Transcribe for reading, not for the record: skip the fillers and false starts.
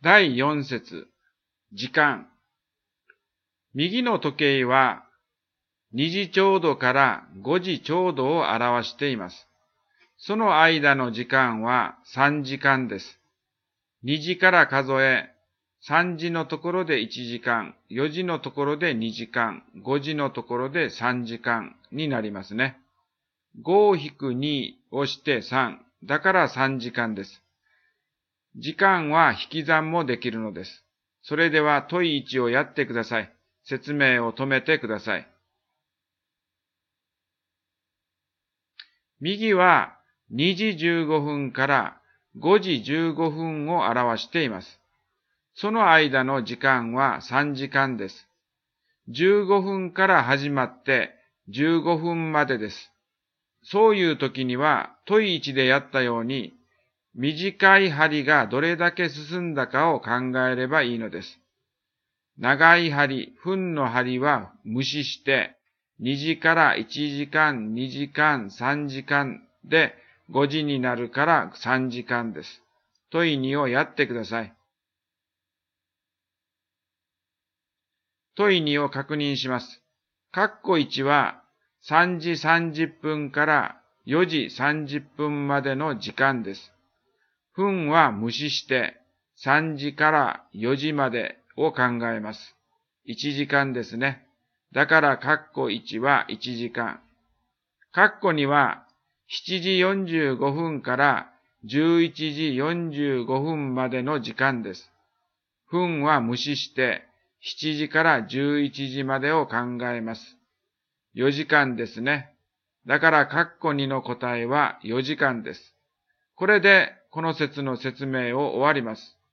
第4節、時間。右の時計は2時ちょうどから5時ちょうどを表しています。その間の時間は3時間です。2時から数え、3時のところで1時間、4時のところで2時間、5時のところで3時間になりますね。5-2をして3、だから3時間です。時間は引き算もできるのです。それでは問い1をやってください。説明を止めてください。右は2時15分から5時15分を表しています。その間の時間は3時間です。15分から始まって15分までです。そういう時には問い1でやったように、短い針がどれだけ進んだかを考えればいいのです。長い針、分の針は無視して、2時から1時間、2時間、3時間で5時になるから3時間です。問い2をやってください。問い2を確認します。括弧1は3時30分から4時30分までの時間です。分は無視して3時から4時までを考えます。1時間ですね。だから括弧1は1時間。括弧2は7時45分から11時45分までの時間です。分は無視して7時から11時までを考えます。4時間ですね。だから括弧2の答えは4時間です。これでこの説の説明を終わります。